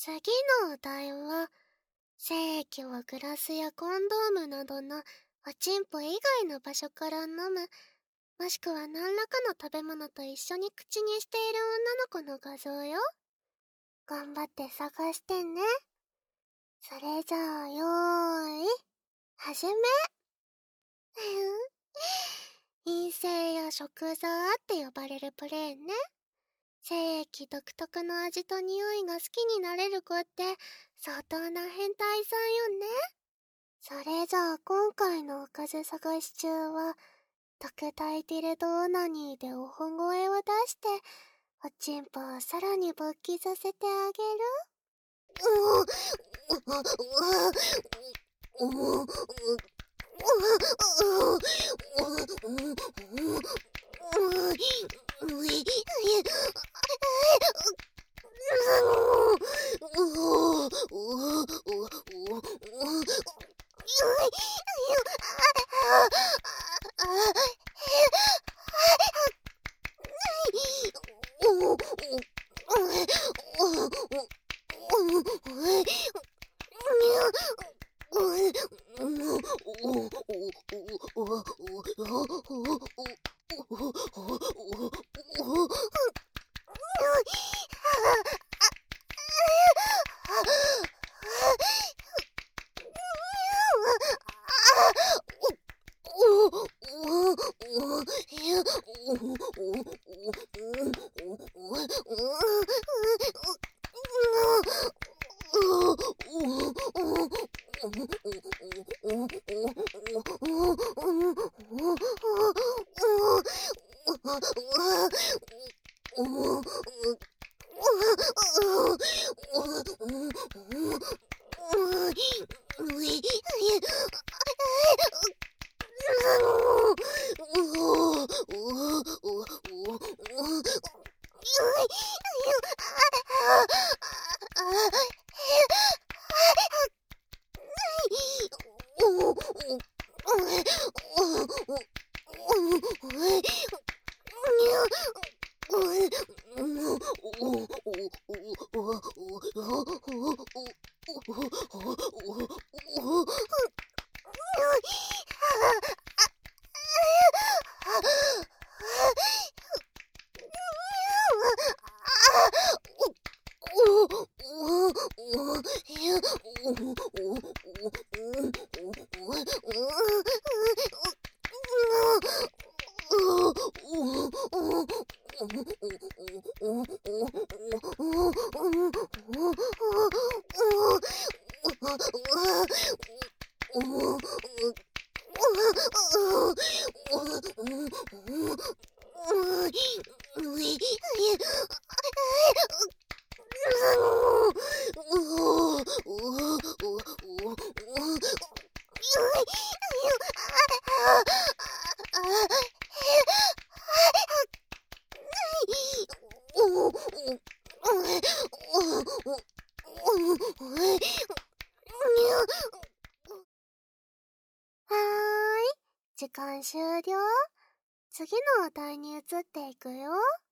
次のお題は、精液をグラスやコンドームなどのおちんぽ以外の場所から飲む、もしくは何らかの食べ物と一緒に口にしている女の子の画像よ。頑張って探してね。それじゃあ、よーい、始め。陰性や食座って呼ばれるプレーね。精液独特の味と匂いが好きになれる子って相当な変態さんよね。それじゃあ今回のおかず探し中は、特大ティレドオナニーでおほ声を出して、おちんぽをさらに勃起させてあげる。時間終了。次のお題に移っていくよ。